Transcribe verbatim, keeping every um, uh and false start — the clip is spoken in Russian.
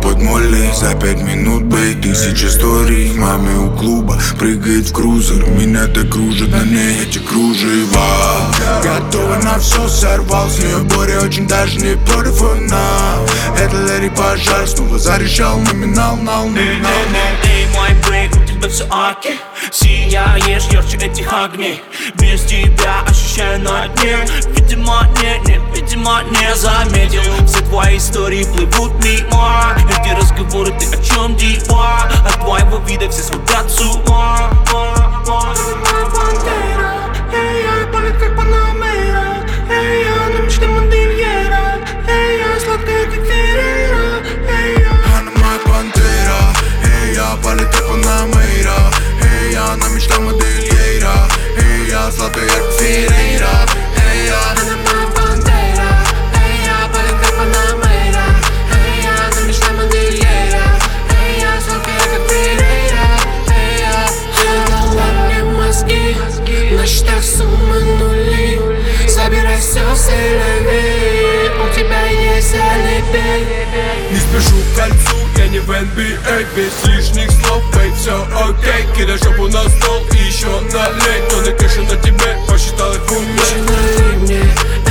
под молли за пять минут, бей. Тысяча историй, маме у клуба прыгает в крузер. Меня так кружат на ней эти кружева. Готова на все, сорвал с нее Боря, очень даже не против она. Это леди пожар, снова зарешал номинал, нал, номинал. Эй, мой брейк, у тебя все аки. Сияешь ярче этих огней. Без тебя ощущаю на дне. Видимо, не, не, видимо, не заметил. Все твои истории плывут мимо. Эти разговоры, ты о чем, дива? От твоего вида все смотрят с ума. Эй, я полет как Панамера. Эй, я на мечте модельера. Эй, я сладкая как Феррера. Эй, я Она моя пантера. Эй, я полет как Панамера. Эй, я на мечте модельера. Эй, я сладкая как Феррера. Эй, я Она моя пантера. Эй, я полет как Панамера. Эй, я на мечте модельера. Эй, я сладкая как Феррера. Эй, я Она дала мне мозги. На счетах суммы нули. Забирай все, селеви. У тебя есть алиби. Не спешу к кольцу, я не в эн би эй. Без лишних слов, бей, все окей. Кидай жопу на стол и еще налей. То на кэше на тебе, посчитал их в уме. Налей мне